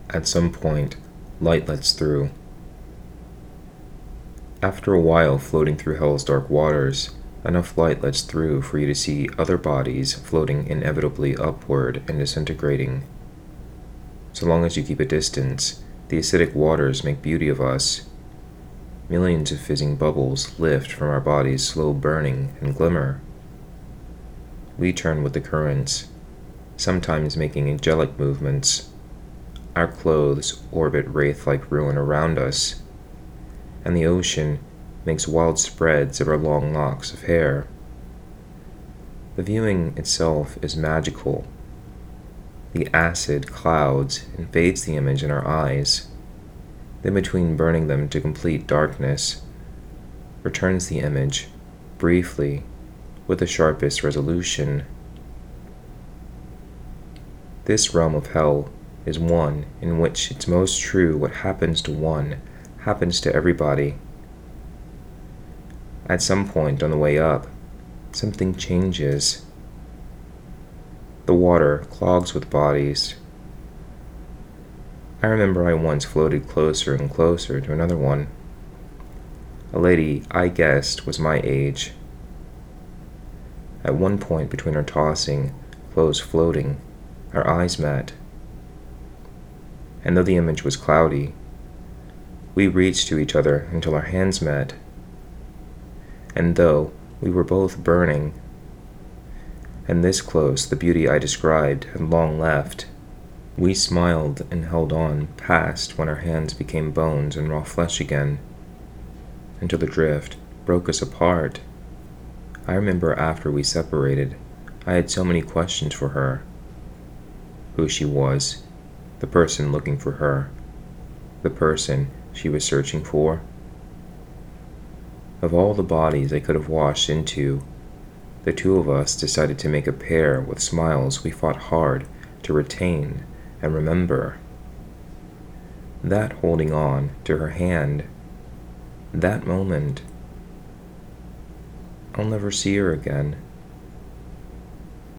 At some point, light lets through. After a while floating through hell's dark waters, enough light lets through for you to see other bodies floating inevitably upward and disintegrating. So long as you keep a distance, the acidic waters make beauty of us. Millions of fizzing bubbles lift from our bodies' slow burning and glimmer. We turn with the currents, sometimes making angelic movements. Our clothes orbit wraith-like ruin around us, and the ocean makes wild spreads of our long locks of hair. The viewing itself is magical. The acid clouds and fades the image in our eyes, then between burning them to complete darkness, returns the image, briefly, with the sharpest resolution. This realm of hell is one in which it's most true what happens to one happens to everybody. At some point on the way up, something changes. The water clogs with bodies. I remember I once floated closer and closer to another one. A lady I guessed was my age. At one point between our tossing, clothes floating, our eyes met. And though the image was cloudy, we reached to each other until our hands met. And though we were both burning, and this close the beauty I described had long left, we smiled and held on past when our hands became bones and raw flesh again, until the drift broke us apart. I remember after we separated, I had so many questions for her. Who she was, the person looking for her, the person she was searching for. Of all the bodies I could have washed into, the two of us decided to make a pair with smiles we fought hard to retain and remember. That holding on to her hand, that moment, I'll never see her again.